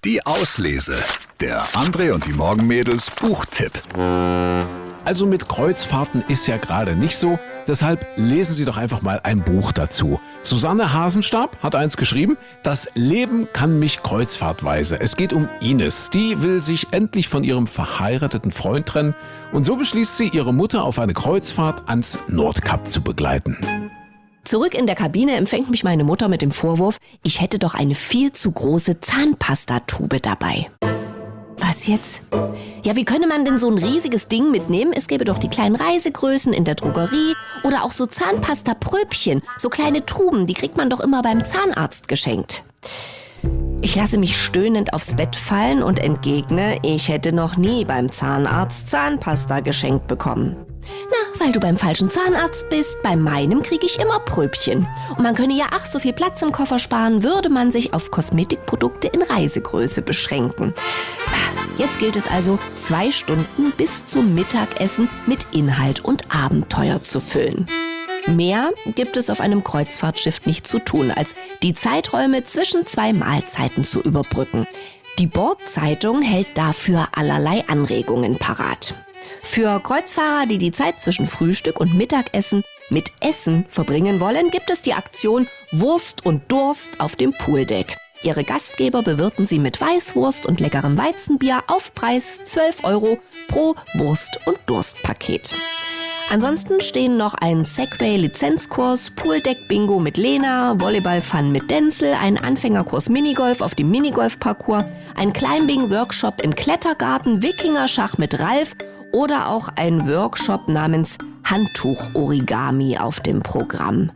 Die Auslese. Der André und die Morgenmädels Buchtipp. Also mit Kreuzfahrten ist ja gerade nicht so, deshalb lesen Sie doch einfach mal ein Buch dazu. Susanne Hasenstab hat eins geschrieben, Das Leben kann mich kreuzfahrtweise. Es geht um Ines, die will sich endlich von ihrem verheirateten Freund trennen und so beschließt sie, ihre Mutter auf eine Kreuzfahrt ans Nordkap zu begleiten. Zurück in der Kabine empfängt mich meine Mutter mit dem Vorwurf, ich hätte doch eine viel zu große Zahnpastatube dabei. Was jetzt? Ja, wie könne man denn so ein riesiges Ding mitnehmen? Es gäbe doch die kleinen Reisegrößen in der Drogerie oder auch so Zahnpastapröbchen, so kleine Tuben, die kriegt man doch immer beim Zahnarzt geschenkt. Ich lasse mich stöhnend aufs Bett fallen und entgegne, ich hätte noch nie beim Zahnarzt Zahnpasta geschenkt bekommen. Na, weil du beim falschen Zahnarzt bist, bei meinem kriege ich immer Pröbchen. Und man könne ja so viel Platz im Koffer sparen, würde man sich auf Kosmetikprodukte in Reisegröße beschränken. Jetzt gilt es also, 2 Stunden bis zum Mittagessen mit Inhalt und Abenteuer zu füllen. Mehr gibt es auf einem Kreuzfahrtschiff nicht zu tun, als die Zeiträume zwischen 2 Mahlzeiten zu überbrücken. Die Bordzeitung hält dafür allerlei Anregungen parat. Für Kreuzfahrer, die die Zeit zwischen Frühstück und Mittagessen mit Essen verbringen wollen, gibt es die Aktion Wurst und Durst auf dem Pooldeck. Ihre Gastgeber bewirten sie mit Weißwurst und leckerem Weizenbier auf Preis 12 € pro Wurst- und Durstpaket. Ansonsten stehen noch ein Segway-Lizenzkurs, Pooldeck-Bingo mit Lena, Volleyball-Fun mit Denzel, ein Anfängerkurs Minigolf auf dem Minigolf-Parcours, ein Climbing-Workshop im Klettergarten, Wikingerschach mit Ralf oder auch ein Workshop namens Handtuch-Origami auf dem Programm.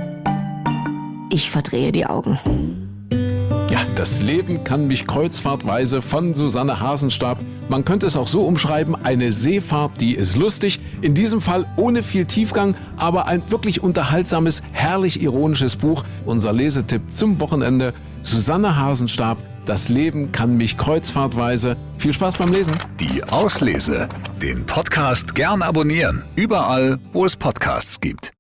Ich verdrehe die Augen. Ja, das Leben kann mich kreuzfahrtweise von Susanne Hasenstab. Man könnte es auch so umschreiben, eine Seefahrt, die ist lustig. In diesem Fall ohne viel Tiefgang, aber ein wirklich unterhaltsames, herrlich ironisches Buch. Unser Lesetipp zum Wochenende. Susanne Hasenstab, Das Leben kann mich kreuzfahrtweise. Viel Spaß beim Lesen. Die Auslese. Den Podcast gern abonnieren. Überall, wo es Podcasts gibt.